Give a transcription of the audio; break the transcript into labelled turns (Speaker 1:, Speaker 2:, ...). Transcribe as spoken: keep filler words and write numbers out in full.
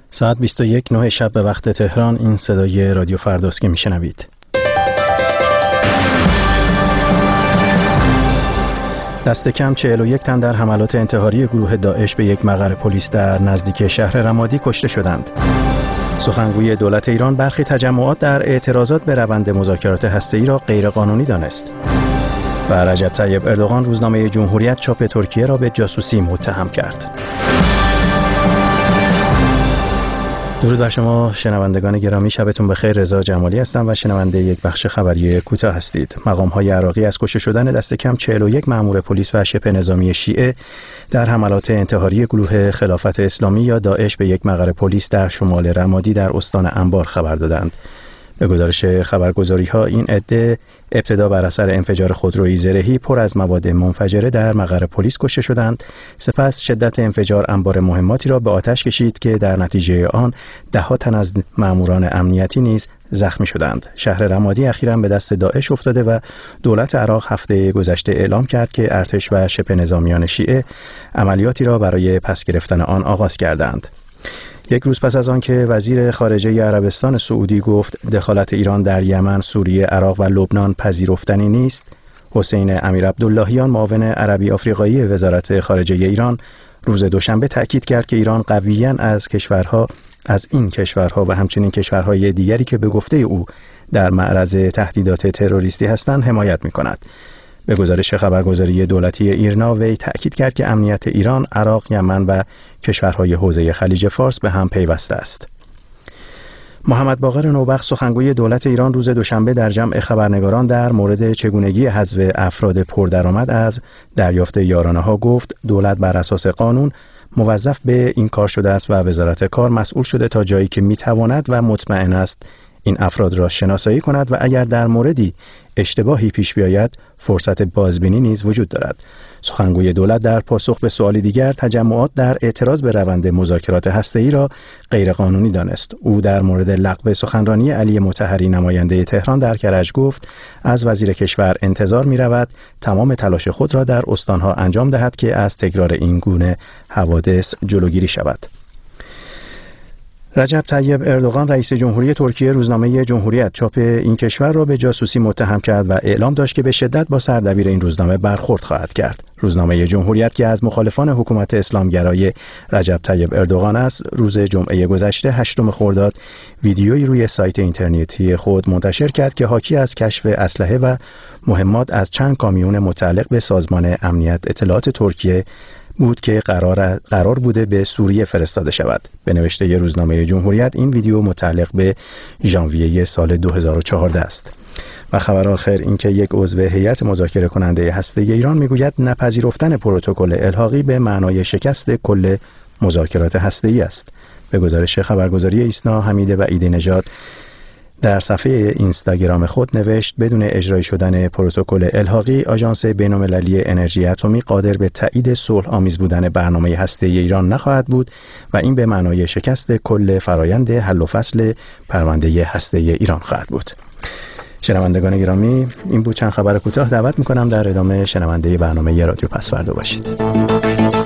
Speaker 1: ساعت بیست و یک نه شب به وقت تهران. این صدای رادیو فرداست که میشنوید. دست کم چهل و یک تن در حملات انتحاری گروه داعش به یک مقر پلیس در نزدیک شهر رمادی کشته شدند. سخنگوی دولت ایران برخی تجمعات در اعتراضات به روند مذاکرات هسته‌ای را غیرقانونی دانست. و رجب طیب اردوغان روزنامه جمهوریت چاپ ترکیه را به جاسوسی متهم کرد. درود بر شما شنوندگان گرامی، شبتون بخیر. رضا جمالی هستم و شنونده یک بخش خبری کوتاه هستید. مقام‌های عراقی از کشته شدن دست کم چهل و یک مأمور پلیس و شبه نظامی شیعه در حملات انتحاری گروه خلافت اسلامی یا داعش به یک مقر پلیس در شمال رمادی در استان انبار خبر دادند. به گزارش خبرگزاری‌ها این عده ابتدا بر اثر انفجار خودرویی زرهی پر از مواد منفجره در مقر پلیس کشته شدند. سپس شدت انفجار انبار مهماتی را به آتش کشید که در نتیجه آن ده‌ها تن از ماموران امنیتی نیز زخمی شدند. شهر رمادی اخیراً به دست داعش افتاده و دولت عراق هفته گذشته اعلام کرد که ارتش و شبه نظامیان شیعه عملیاتی را برای پس گرفتن آن آغاز کردند. یک روز پس از آن که وزیر خارجه عربستان سعودی گفت دخالت ایران در یمن، سوریه، عراق و لبنان پذیرفتنی نیست، حسین امیرعبداللهیان معاون عربی آفریقایی وزارت خارجه ایران روز دوشنبه تأکید کرد که ایران قویاً از کشورها از این کشورها و همچنین کشورهای دیگری که به گفته او در معرض تهدیدات تروریستی هستند حمایت می‌کند. به گزارش خبرگزاری دولتی ایرنا وی تأکید کرد که امنیت ایران، عراق، یمن و کشورهای حوزه خلیج فارس به هم پیوسته است. محمد باقر نوبخت سخنگوی دولت ایران روز دوشنبه در جمع خبرنگاران در مورد چگونگی حذف افراد پردرآمد از دریافت یارانه‌ها گفت دولت بر اساس قانون موظف به این کار شده است و وزارت کار مسئول شده تا جایی که میتواند و مطمئن است این افراد را شناسایی کند و اگر در موردی اشتباهی پیش بیاید فرصت بازبینی نیز وجود دارد. سخنگوی دولت در پاسخ به سوالی دیگر تجمعات در اعتراض به روند مذاکرات هسته‌ای را غیرقانونی دانست. او در مورد لغو سخنرانی علی مطهری نماینده تهران در کرج گفت از وزیر کشور انتظار می‌رود تمام تلاش خود را در استان‌ها انجام دهد که از تکرار این گونه حوادث جلوگیری شود. رجب طیب اردوغان رئیس جمهوری ترکیه روزنامه جمهوریت چاپ این کشور را به جاسوسی متهم کرد و اعلام داشت که به شدت با سردبیر این روزنامه برخورد خواهد کرد. روزنامه جمهوریت که از مخالفان حکومت اسلامگرای رجب طیب اردوغان است، روز جمعه گذشته هشتم خرداد ویدیویی روی سایت اینترنتی خود منتشر کرد که حاکی از کشف اسلحه و مهمات از چند کامیون متعلق به سازمان امنیت اطلاعات ترکیه بود که قرار قرار بوده به سوریه فرستاده شود. به نوشته ی روزنامه جمهوریت این ویدیو متعلق به ژانویه سال دو هزار و چهارده است. و خبر آخر این که یک عضو هیئت مذاکره کننده هسته‌ای ایران میگوید نپذیرفتن پروتکل الحاقی به معنای شکست کل مذاکرات هسته‌ای است. به گزارش خبرگزاری ایسنا، حمید وحیدی نژاد در صفحه اینستاگرام خود نوشت بدون اجرای شدن پروتکل الحاقی آژانس بین‌المللی انرژی اتمی قادر به تایید صلح آمیز بودن برنامه هسته‌ای ایران نخواهد بود و این به معنای شکست کل فرایند حل و فصل پرونده هسته‌ای ایران خواهد بود. شنوندگان گرامی، این بود چند خبر کوتاه. دعوت می‌کنم در ادامه شنونده برنامه رادیو پسوردا باشید.